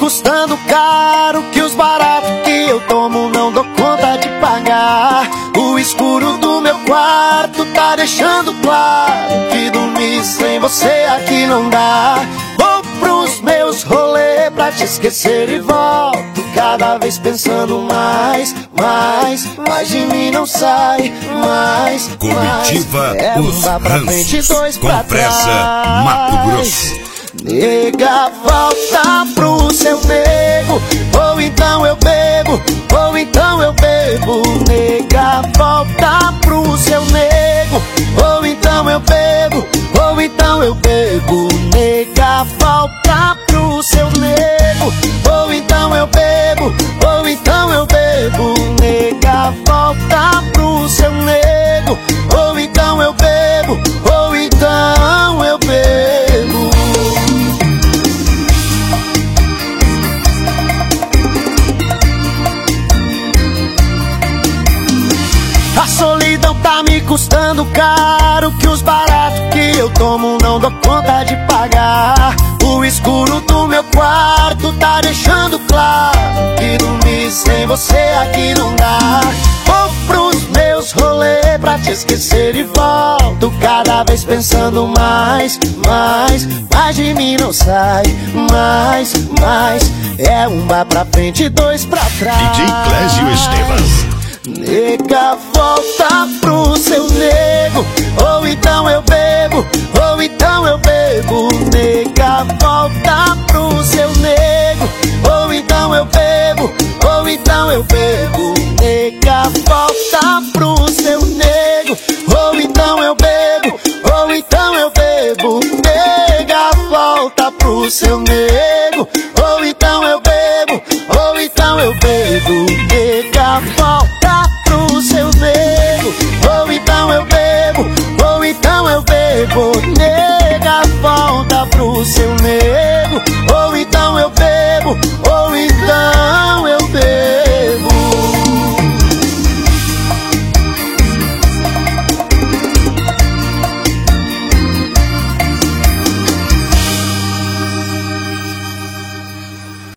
custando caro, que os baratos que eu tomo não dou conta de pagar. O escuro do meu quarto tá deixando claro que dormir sem você aqui não dá. Vou pros meus rolês pra te esquecer e volto cada vez pensando mais de mim não sai, mais. Comitiva Os Ranços, com pressa, Mato Grosso. Nega, volta pro seu nego, ou então eu bebo, ou então eu bebo. Nega, volta pro seu nego, ou então eu bebo, ou então eu bebo. Nega, volta pro seu nego, ou então eu bebo, ou então eu bebo. Nega, volta pro seu nego, ou então eu bebo, ou então eu bebo. A solidão tá me custando caro, que os baratos que eu tomo não dou conta de pagar. O escuro do meu quarto tá deixando claro que dormir sem você aqui não dá. Vou pros meus rolês pra te esquecer e volto cada vez pensando mais de mim não sai, mais. É uma pra frente e dois pra trás. DJ Clésio Esteban. Nega, volta pro seu nego, ou então eu bebo, ou então eu bebo. Nega, volta pro seu nego, ou então eu bebo, ou então eu bebo. Nega, volta pro seu nego, ou então eu bebo, ou então eu bebo. Nega, volta pro seu nego, ou então eu bebo, ou então eu bebo. Nega, volta pro seu nego, ou então eu